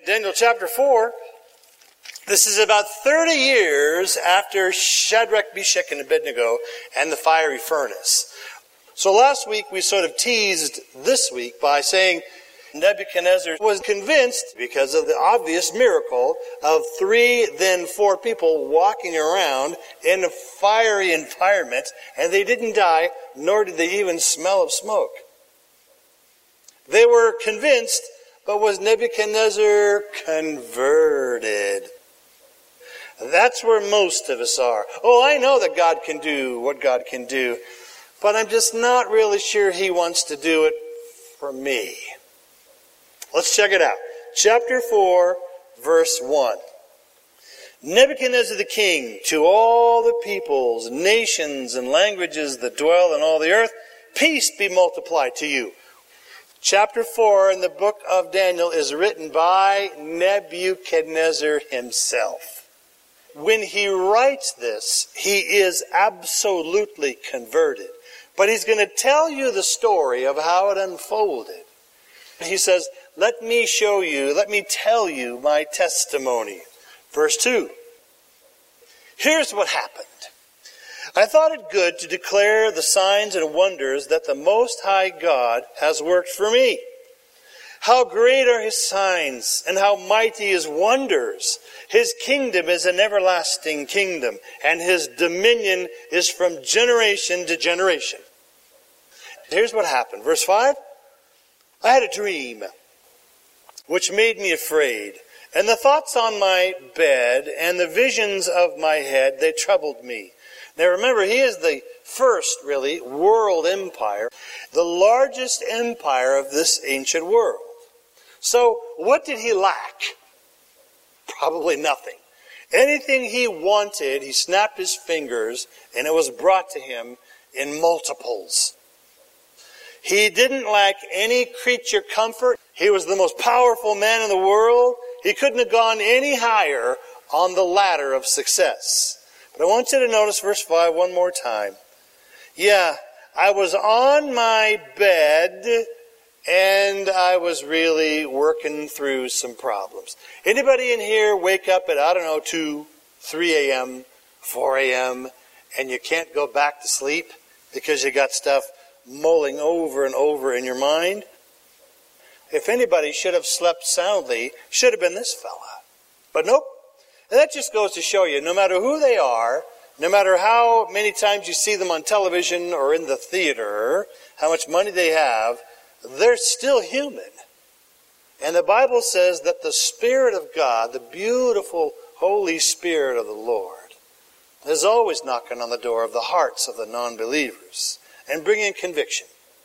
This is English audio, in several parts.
Daniel chapter 4. This is about 30 years after Shadrach, Meshach, and Abednego and the fiery furnace. So last week we sort of teased this week by saying Nebuchadnezzar was convinced, because of the obvious miracle of 3, then 4 people walking around in a fiery environment, and they didn't die, nor did they even smell of smoke. They were convinced, but was Nebuchadnezzar converted? That's where most of us are. Oh, I know that God can do what God can do, but I'm just not really sure He wants to do it for me. Let's check it out. Chapter 4, verse 1. Nebuchadnezzar the king, to all the peoples, nations, and languages that dwell in all the earth, peace be multiplied to you. Chapter 4 in the book of Daniel is written by Nebuchadnezzar himself. When he writes this, he is absolutely converted. But he's going to tell you the story of how it unfolded. He says, let me show you, let me tell you my testimony. Verse 2. Here's what happened. I thought it good to declare the signs and wonders that the Most High God has worked for me. How great are His signs, and how mighty His wonders. His kingdom is an everlasting kingdom, and His dominion is from generation to generation. Here's what happened. Verse 5. I had a dream, which made me afraid, and the thoughts on my bed and the visions of my head, they troubled me. Now remember, he is the first, really, world empire, the largest empire of this ancient world. So what did he lack? Probably nothing. Anything he wanted, he snapped his fingers, and it was brought to him in multiples. He didn't lack any creature comfort. He was the most powerful man in the world. He couldn't have gone any higher on the ladder of success. But I want you to notice verse 5 one more time. Yeah, I was on my bed and I was really working through some problems. Anybody in here wake up at, 2, 3 a.m., 4 a.m., and you can't go back to sleep because you got stuff mulling over and over in your mind? If anybody should have slept soundly, should have been this fella. But nope. And that just goes to show you, no matter who they are, no matter how many times you see them on television or in the theater, how much money they have, they're still human. And the Bible says that the Spirit of God, the beautiful Holy Spirit of the Lord, is always knocking on the door of the hearts of the non-believers and bringing conviction.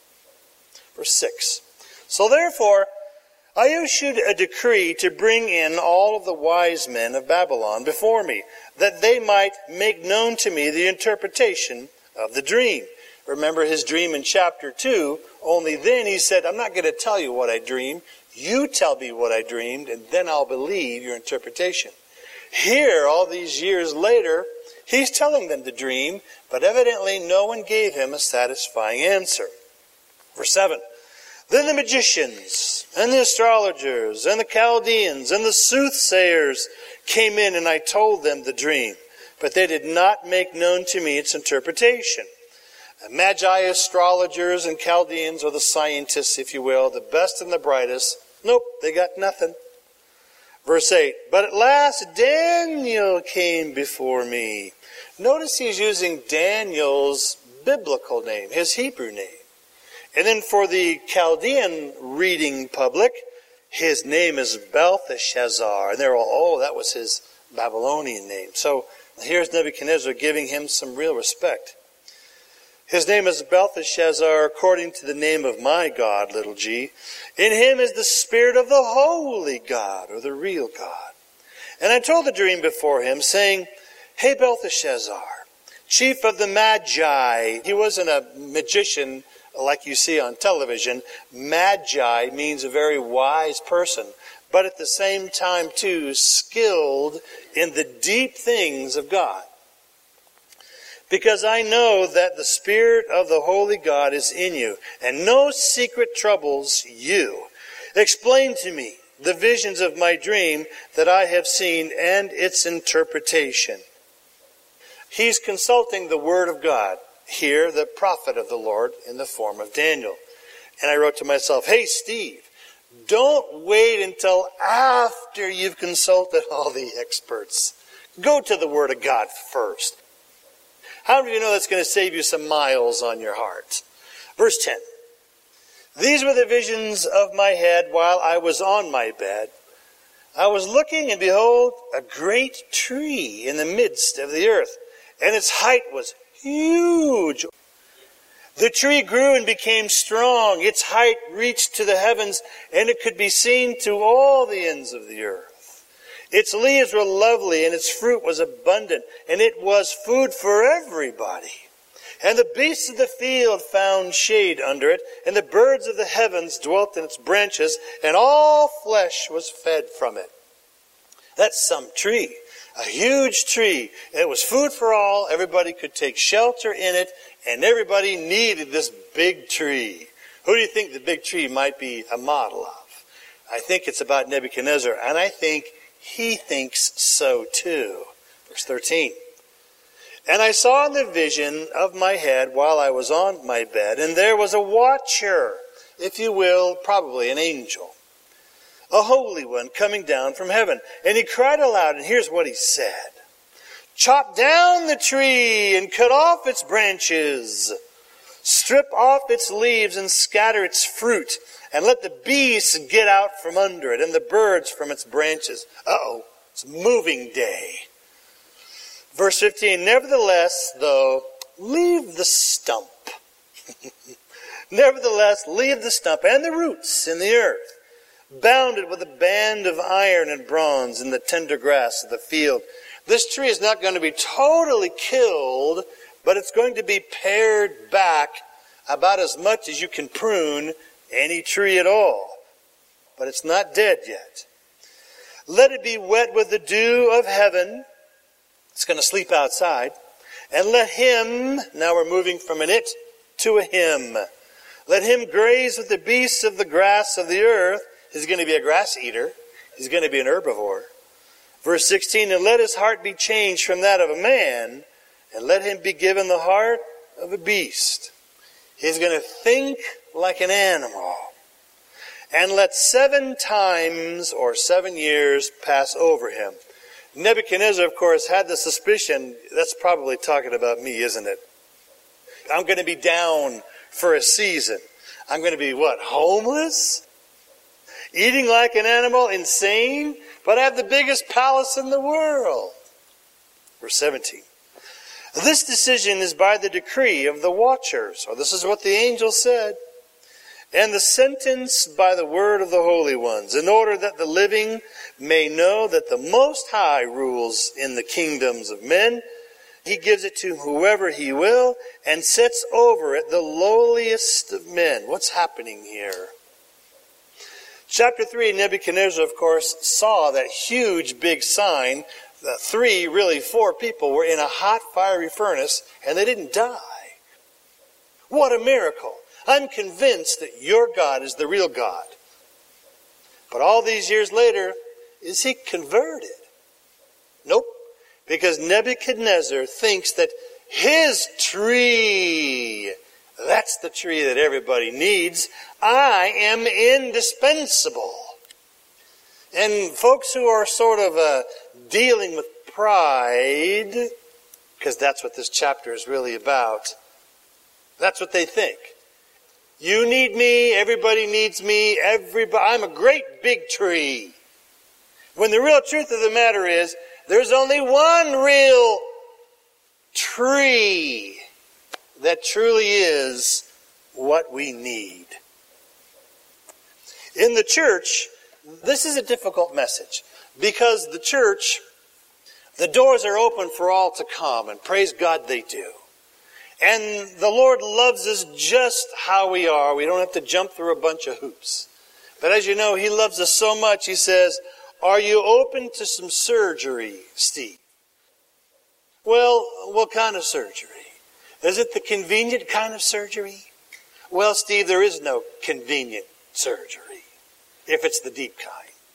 Verse 6. So therefore, I issued a decree to bring in all of the wise men of Babylon before me, that they might make known to me the interpretation of the dream. Remember his dream in chapter 2, only then he said, I'm not going to tell you what I dreamed. You tell me what I dreamed, and then I'll believe your interpretation. Here, all these years later, he's telling them the dream, but evidently no one gave him a satisfying answer. Verse 7. Then the magicians and the astrologers and the Chaldeans and the soothsayers came in, and I told them the dream, but they did not make known to me its interpretation. The Magi, astrologers, and Chaldeans, or the scientists, if you will, the best and the brightest, nope, they got nothing. Verse 8, but at last Daniel came before me. Notice he's using Daniel's biblical name, his Hebrew name. And then for the Chaldean reading public, his name is Belteshazzar. And they're all, that was his Babylonian name. So here's Nebuchadnezzar giving him some real respect. His name is Belteshazzar, according to the name of my God, little g. In him is the spirit of the holy God, or the real God. And I told the dream before him, saying, Hey, Belteshazzar, chief of the Magi. He wasn't a magician like you see on television. Magi means a very wise person, but at the same time, too, skilled in the deep things of God. Because I know that the Spirit of the Holy God is in you, and no secret troubles you. Explain to me the visions of my dream that I have seen and its interpretation. He's consulting the Word of God, here the prophet of the Lord in the form of Daniel. And I wrote to myself, hey, Steve, don't wait until after you've consulted all the experts. Go to the Word of God first. How do you know that's going to save you some miles on your heart? Verse 10. These were the visions of my head while I was on my bed. I was looking, and behold, a great tree in the midst of the earth, and its height was huge. The tree grew and became strong. Its height reached to the heavens, and it could be seen to all the ends of the earth. Its leaves were lovely, and its fruit was abundant, and it was food for everybody. And the beasts of the field found shade under it, and the birds of the heavens dwelt in its branches, and all flesh was fed from it. That's some tree, a huge tree. It was food for all. Everybody could take shelter in it, and everybody needed this big tree. Who do you think the big tree might be a model of? I think it's about Nebuchadnezzar, and I think he thinks so too. Verse 13. And I saw in the vision of my head while I was on my bed, and there was a watcher, if you will, probably an angel, a holy one coming down from heaven. And he cried aloud, and here's what he said. Chop down the tree and cut off its branches. Strip off its leaves and scatter its fruit, and let the beasts get out from under it and the birds from its branches. It's moving day. Verse 15, nevertheless, though, leave the stump. Nevertheless, leave the stump and the roots in the earth, bounded with a band of iron and bronze in the tender grass of the field. This tree is not going to be totally killed, but it's going to be pared back about as much as you can prune any tree at all. But it's not dead yet. Let it be wet with the dew of heaven. It's going to sleep outside. And let him, now we're moving from an it to a him. Let him graze with the beasts of the grass of the earth. He's going to be a grass eater. He's going to be an herbivore. Verse 16, and let his heart be changed from that of a man, and let him be given the heart of a beast. He's going to think like an animal. And let 7 times or 7 years pass over him. Nebuchadnezzar, of course, had the suspicion, that's probably talking about me, isn't it? I'm going to be down for a season. I'm going to be, homeless? Eating like an animal? Insane? But I have the biggest palace in the world. Verse 17. This decision is by the decree of the watchers, or this is what the angel said, and the sentence by the word of the holy ones, in order that the living may know that the Most High rules in the kingdoms of men. He gives it to whoever he will, and sets over it the lowliest of men. What's happening here? Chapter 3, Nebuchadnezzar, of course, saw that huge big sign. 4 people were in a hot, fiery furnace, and they didn't die. What a miracle. I'm convinced that your God is the real God. But all these years later, is he converted? Nope. Because Nebuchadnezzar thinks that his tree, that's the tree that everybody needs. I am indispensable. And folks who are sort of dealing with pride, because that's what this chapter is really about, that's what they think. You need me, everybody needs me, I'm a great big tree. When the real truth of the matter is, there's only one real tree that truly is what we need. In the church, this is a difficult message, because the church, the doors are open for all to come, and praise God they do. And the Lord loves us just how we are. We don't have to jump through a bunch of hoops. But as you know, he loves us so much, he says, are you open to some surgery, Steve? Well, what kind of surgery? Is it the convenient kind of surgery? Well, Steve, there is no convenient surgery if it's the deep kind.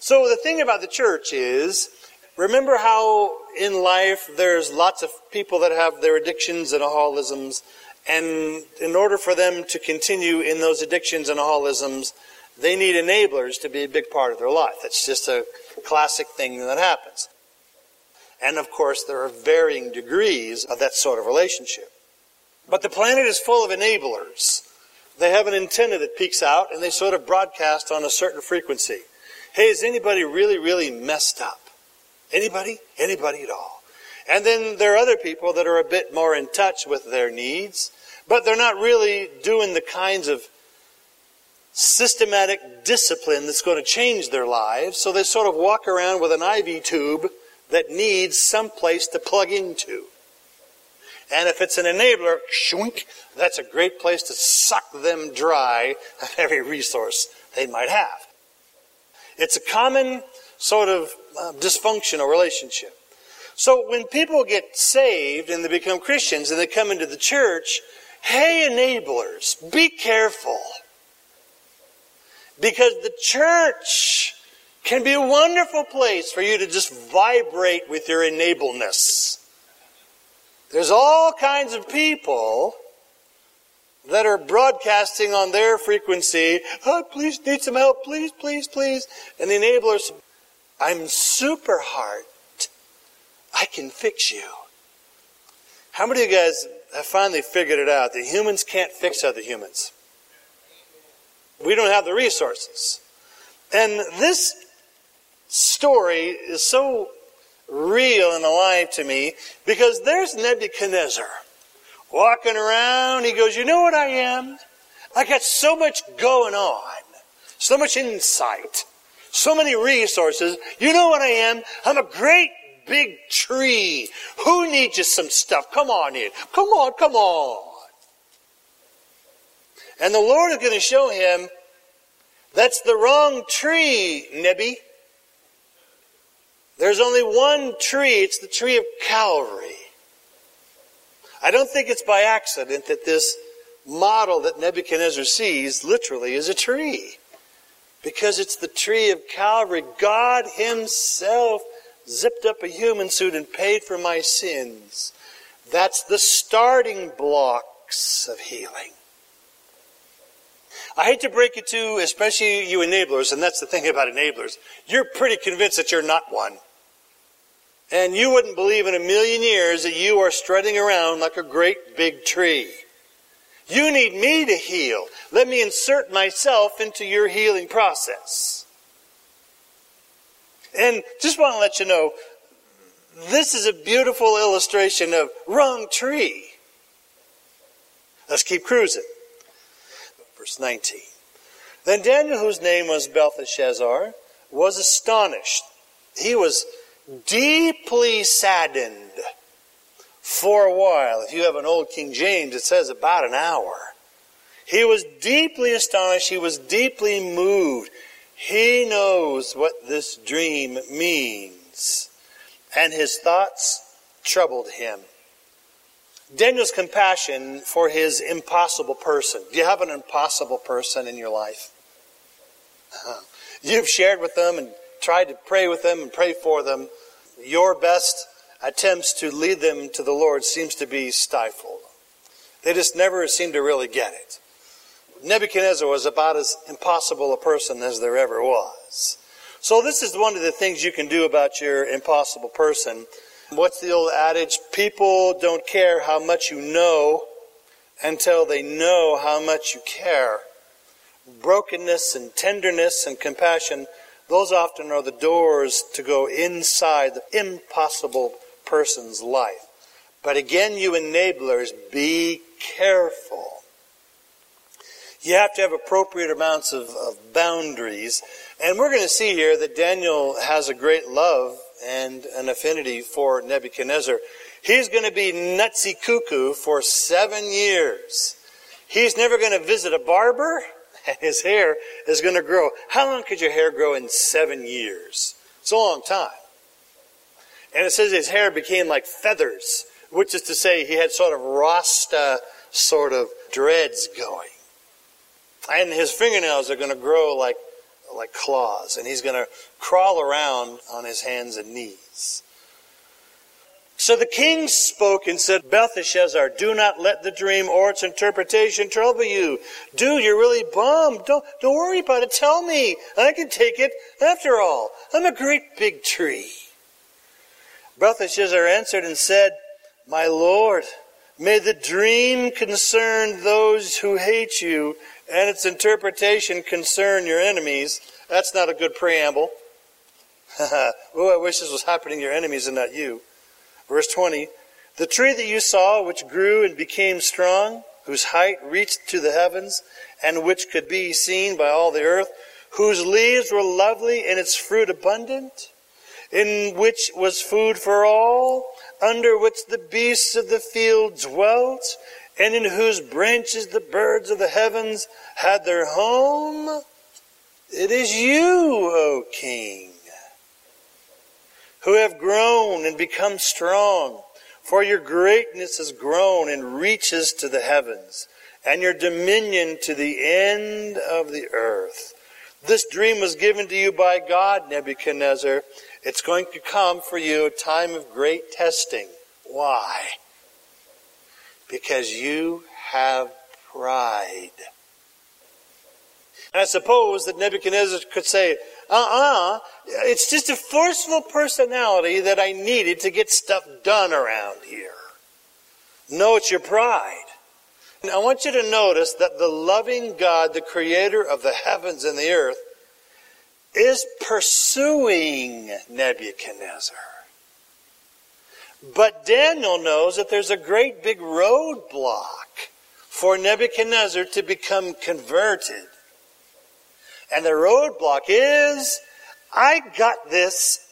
So the thing about the church is, remember how in life there's lots of people that have their addictions and alcoholisms, and in order for them to continue in those addictions and alcoholisms, they need enablers to be a big part of their life. That's just a classic thing that happens. And of course, there are varying degrees of that sort of relationship. But the planet is full of enablers. They have an antenna that peeks out, and they sort of broadcast on a certain frequency. Hey, is anybody really, really messed up? Anybody? Anybody at all? And then there are other people that are a bit more in touch with their needs, but they're not really doing the kinds of systematic discipline that's going to change their lives, so they sort of walk around with an IV tube that needs some place to plug into. And if it's an enabler, shwink, that's a great place to suck them dry of every resource they might have. It's a common sort of dysfunctional relationship. So when people get saved and they become Christians and they come into the church, hey, enablers, be careful. Because the church can be a wonderful place for you to just vibrate with your enableness. There's all kinds of people that are broadcasting on their frequency, oh, please, need some help, please, please, please. And the enablers, I'm super heart. I can fix you. How many of you guys have finally figured it out that humans can't fix other humans? We don't have the resources. And this story is so real and alive to me because there's Nebuchadnezzar walking around. He goes, you know what I am? I got so much going on, so much insight, so many resources. You know what I am? I'm a great big tree. Who needs you some stuff? Come on in. Come on, come on. And the Lord is going to show him, that's the wrong tree, Nebi. There's only one tree. It's the tree of Calvary. I don't think it's by accident that this model that Nebuchadnezzar sees literally is a tree. Because it's the tree of Calvary. God himself zipped up a human suit and paid for my sins. That's the starting blocks of healing. I hate to break it to, especially you enablers, and that's the thing about enablers. You're pretty convinced that you're not one. And you wouldn't believe in a million years that you are strutting around like a great big tree. You need me to heal. Let me insert myself into your healing process. And just want to let you know, this is a beautiful illustration of wrong tree. Let's keep cruising. Verse 19. Then Daniel, whose name was Belteshazzar, was astonished. He was deeply saddened for a while. If you have an old King James, it says about an hour. He was deeply astonished. He was deeply moved. He knows what this dream means. And his thoughts troubled him. Daniel's compassion for his impossible person. Do you have an impossible person in your life? You've shared with them and tried to pray with them and pray for them. Your best attempts to lead them to the Lord seems to be stifled. They just never seem to really get it. Nebuchadnezzar was about as impossible a person as there ever was. So this is one of the things you can do about your impossible person. What's the old adage? People don't care how much you know until they know how much you care. Brokenness and tenderness and compassion, those often are the doors to go inside the impossible person's life. But again, you enablers, be careful. You have to have appropriate amounts of boundaries. And we're going to see here that Daniel has a great love and an affinity for Nebuchadnezzar. He's going to be nutsy cuckoo for 7 years. He's never going to visit a barber, and his hair is going to grow. How long could your hair grow in 7 years? It's a long time. And it says his hair became like feathers, which is to say he had sort of Rasta sort of dreads going. And his fingernails are going to grow like like claws, and he's going to crawl around on his hands and knees. So the king spoke and said, Belteshazzar, do not let the dream or its interpretation trouble you. Dude, you're really bummed. Don't worry about it. Tell me. I can take it. After all, I'm a great big tree. Belteshazzar answered and said, my lord, may the dream concern those who hate you, and its interpretation concern your enemies. That's not a good preamble. Oh, I wish this was happening to your enemies and not you. Verse 20, the tree that you saw, which grew and became strong, whose height reached to the heavens, and which could be seen by all the earth, whose leaves were lovely and its fruit abundant, in which was food for all, under which the beasts of the field dwelt, and in whose branches the birds of the heavens had their home. It is you, O king, who have grown and become strong, for your greatness has grown and reaches to the heavens, and your dominion to the end of the earth. This dream was given to you by God, Nebuchadnezzar. It's going to come for you a time of great testing. Why? Because you have pride. And I suppose that Nebuchadnezzar could say, it's just a forceful personality that I needed to get stuff done around here. No, it's your pride. And I want you to notice that the loving God, the creator of the heavens and the earth, is pursuing Nebuchadnezzar. But Daniel knows that there's a great big roadblock for Nebuchadnezzar to become converted. And the roadblock is, I got this.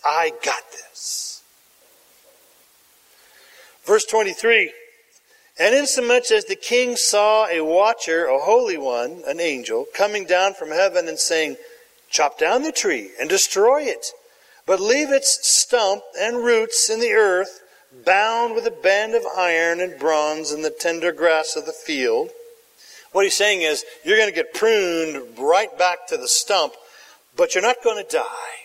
Verse 23, and insomuch as the king saw a watcher, a holy one, an angel, coming down from heaven and saying, chop down the tree and destroy it, but leave its stump and roots in the earth, bound with a band of iron and bronze in the tender grass of the field. What he's saying is, you're going to get pruned right back to the stump, but you're not going to die.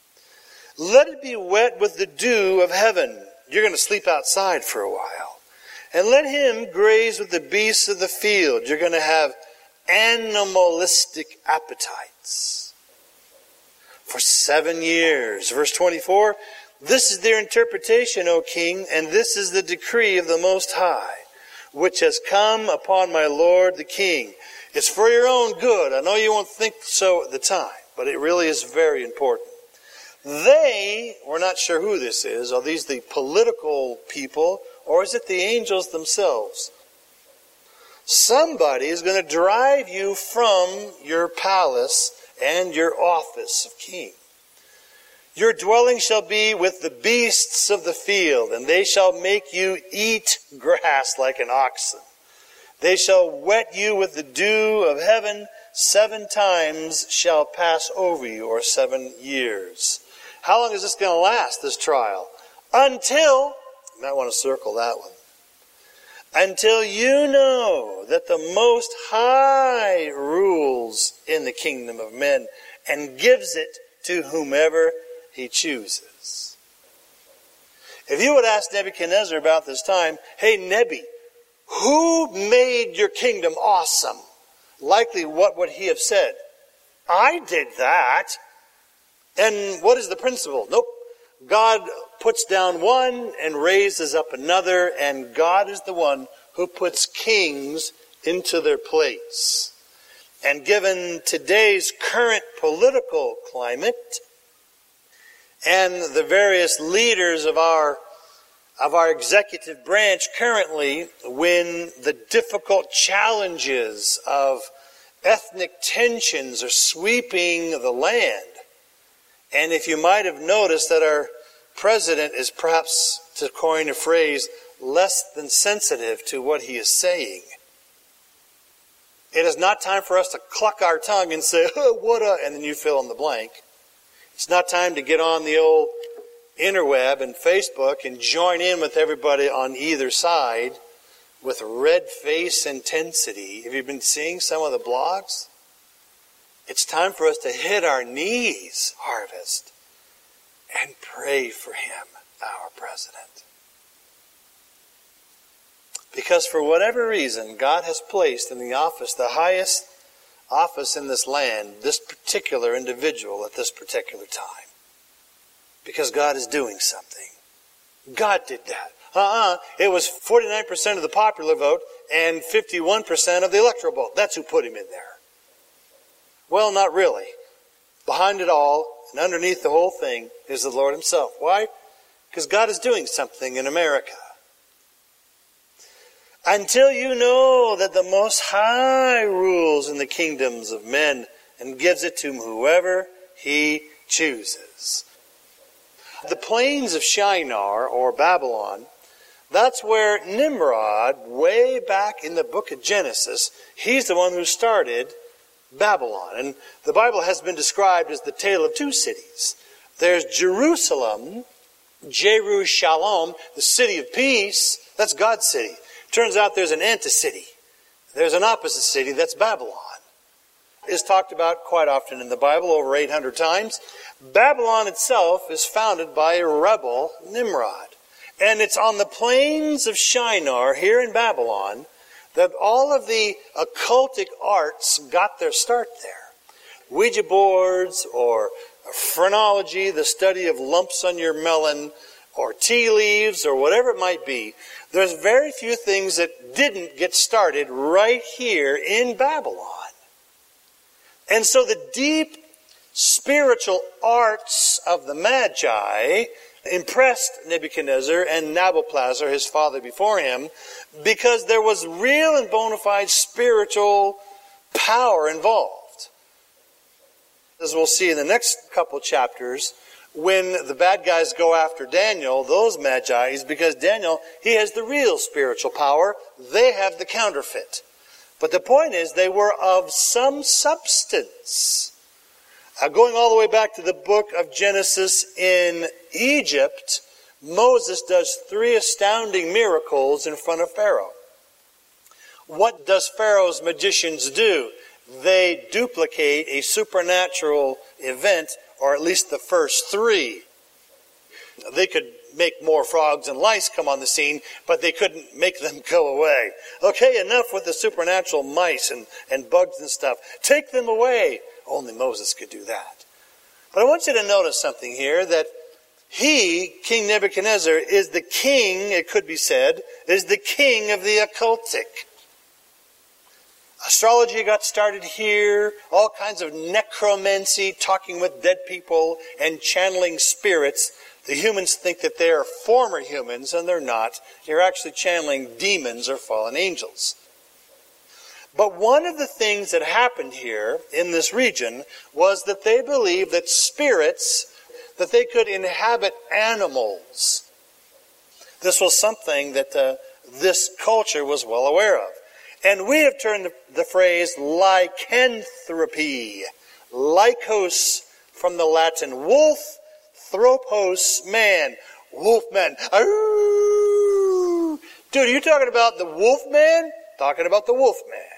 Let it be wet with the dew of heaven. You're going to sleep outside for a while. And let him graze with the beasts of the field. You're going to have animalistic appetites for 7 years. Verse 24, this is their interpretation, O king, and this is the decree of the Most High, which has come upon my lord the king. It's for your own good. I know you won't think so at the time, but it really is very important. We're not sure who this is. Are these the political people, or is it the angels themselves? Somebody is going to drive you from your palace and your office of king. Your dwelling shall be with the beasts of the field, and they shall make you eat grass like an oxen. They shall wet you with the dew of heaven. 7 times shall pass over you, or 7 years. How long is this going to last, this trial? Until, you might want to circle that one. Until you know that the Most High rules in the kingdom of men and gives it to whomever he chooses. If you would ask Nebuchadnezzar about this time, hey Nebi, who made your kingdom awesome? Likely what would he have said? I did that. And what is the principle? Nope. God puts down one and raises up another, and God is the one who puts kings into their place. And given today's current political climate, and the various leaders of our executive branch currently, when the difficult challenges of ethnic tensions are sweeping the land, and if you might have noticed that our president is perhaps, to coin a phrase, less than sensitive to what he is saying, it is not time for us to cluck our tongue and say, oh, and then you fill in the blank. It's not time to get on the old interweb and Facebook and join in with everybody on either side with red face intensity. Have you been seeing some of the blogs? It's time for us to hit our knees, Harvest, and pray for him, our president. Because for whatever reason, God has placed in the office, the highest office in this land, this particular individual at this particular time. Because God is doing something. God did that. It was 49% of the popular vote and 51% of the electoral vote. That's who put him in there. Well, not really. Behind it all and underneath the whole thing is the Lord himself. Why? Because God is doing something in America. Until you know that the Most High rules in the kingdoms of men and gives it to whoever he chooses. The plains of Shinar, or Babylon, that's where Nimrod, way back in the book of Genesis, he's the one who started Babylon. And the Bible has been described as the tale of two cities. There's Jerusalem, Jerusalem, the city of peace. That's God's city. Turns out there's an anti-city. There's an opposite city, that's Babylon. It's talked about quite often in the Bible, over 800 times. Babylon itself is founded by a rebel, Nimrod. And it's on the plains of Shinar, here in Babylon, that all of the occultic arts got their start there. Ouija boards, or phrenology, the study of lumps on your melon, or tea leaves, or whatever it might be. There's very few things that didn't get started right here in Babylon. And so the deep spiritual arts of the Magi impressed Nebuchadnezzar and Nabopolassar, his father before him, because there was real and bona fide spiritual power involved. As we'll see in the next couple chapters, when the bad guys go after Daniel, those Magi, because Daniel, he has the real spiritual power. They have the counterfeit. But the point is, they were of some substance. Going all the way back to the book of Genesis in Egypt, Moses does 3 astounding miracles in front of Pharaoh. What does Pharaoh's magicians do? They duplicate a supernatural event, or at least the first 3. They could make more frogs and lice come on the scene, but they couldn't make them go away. Okay, enough with the supernatural mice and bugs and stuff. Take them away. Only Moses could do that. But I want you to notice something here, that he, King Nebuchadnezzar, is the king, it could be said, is the king of the occultic. Astrology got started here, all kinds of necromancy, talking with dead people and channeling spirits. The humans think that they are former humans, and they're not. You're actually channeling demons or fallen angels. But one of the things that happened here in this region was that they believed that spirits, that they could inhabit animals. This was something that this culture was well aware of. And we have turned the phrase lycanthropy, lycos from the Latin wolf, thropos, man, wolfman. Dude, are you talking about the wolf man? Talking about the wolf man.